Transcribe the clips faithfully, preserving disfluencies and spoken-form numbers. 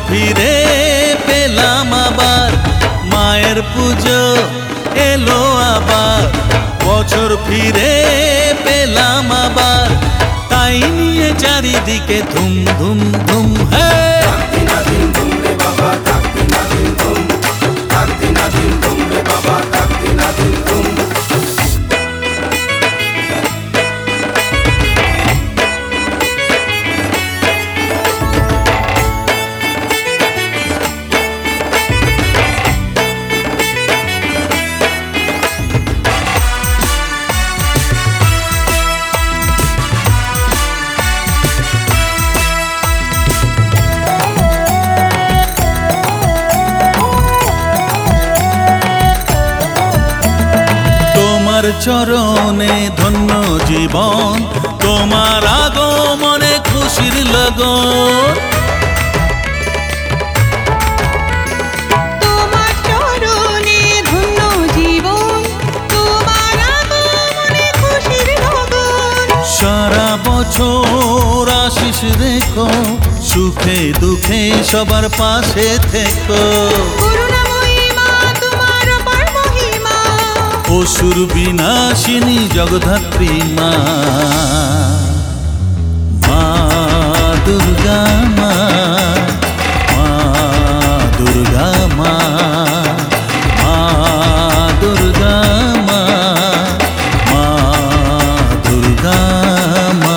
ফিরে পেলাম আবার, মায়ের পুজো এলো আবার। বছর ফিরে পেলাম আবার, তাই নিয়ে চারিদিকে ধুম ধুম ধুম। হ্যাঁ চরণে ধন্য জীবন, তোমার আগমনে খুশির লগন। তোমার চরণে ধন্য জীবন, তোমার আগমনে খুশির লগন। সারা বছর আশিস রেখো, সুখে দুঃখে সবার পাশে থেকো। অসুর বিনাশিনী জগদ্ধাত্রী মা, মা দুর্গা মা, মা দুর্গা মা, মা দুর্গা মা, মা দুর্গা মা।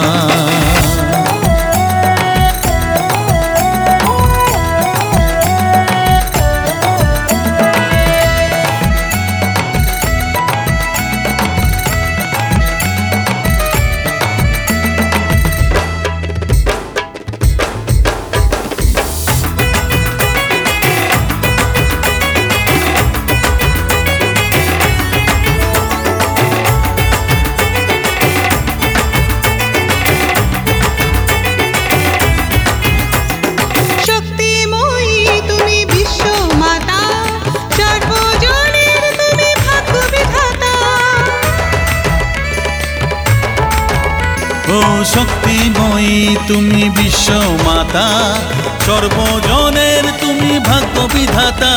ও শক্তিময়ী তুমি বিশ্ব মাতা, সর্বজনের তুমি ভাগ্য বিধাতা।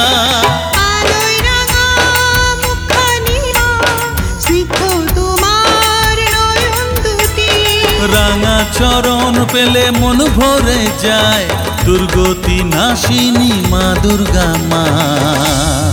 রাঙা চরণ পেলে মন ভরে যায়, দুর্গতি নাশিনী মা দুর্গা মা।